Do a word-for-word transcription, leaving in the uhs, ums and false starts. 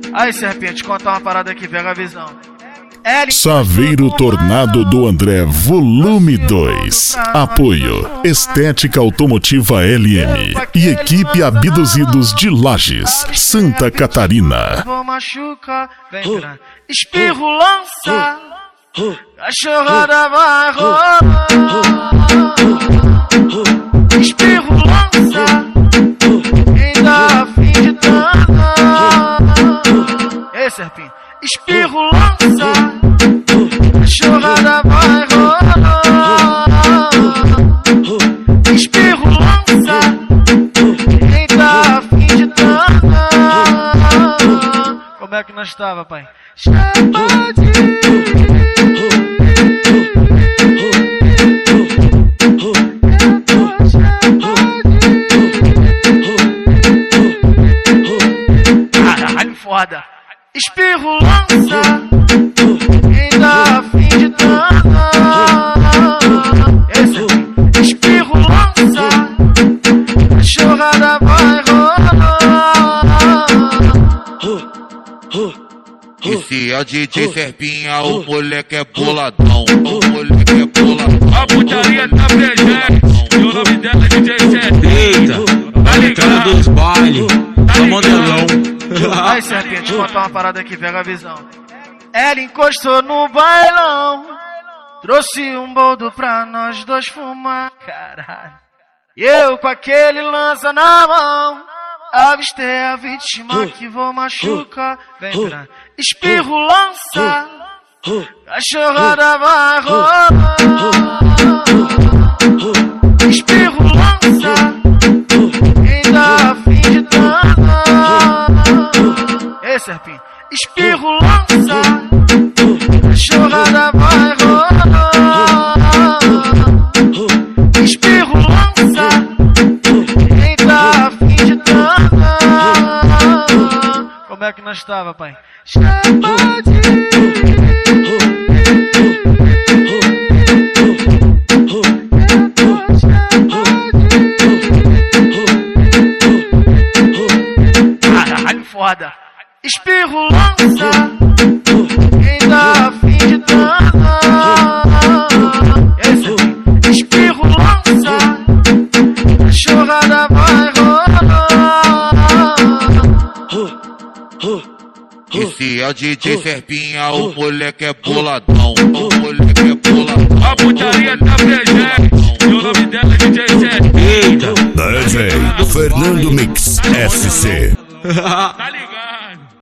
Aí, Serpente, conta uma parada aqui, pega a visão. Saveiro Tornado do André, volume dois. Apoio Estética Automotiva L M e equipe Abduzidos de Lages, Santa Catarina. Vou machucar, vem pra espirro, lança, cachorrada vai rolar. Espirro, lança, quem dá a fim de danar. Ei, Serpinho, espirro, lança, cachorrada vai rolar. Espirro, lança, quem dá a fim de danar. Como é que nós tava, pai? Chama de caralho, foda. Espirro, lança, quem dá a fim de danar. Esse aqui, espirro, lança, cachorrada vai rolar. Esse é o D J Serpinha, o moleque é boladão, o moleque é boladão. A putaria tá presente, e o nome dela é D J Serpinha. Tá ligado dos bailes, tá modelão. Aí, Serpente, conta uma parada aqui, pega a visão. Ela encostou no bailão, trouxe um boldo pra nós dois fumar, caralho. E eu com aquele lança na mão, avistei a vítima que vou machucar. Vem pra espirro, lança, cachorrada vai rolar. Espirro, lança, quem dá a fim de danar. Ei, Serpinho, espirro, lança, cachorrada vai rolar. Espirro, lança, quem dá a fim de danar. Como é que nós tava, pai? Chama de caralho, foda. Espirro, lança, quem dá a fim de danar. Esse aqui, espirro, lança, cachorrada vai rolar. Esse é o D J Serpinha, o moleque é boladão, o moleque é boladão. A putaria tá presente, e o nome dela é D J Serpinha. D J Fernando Mix S C. Tá ligado?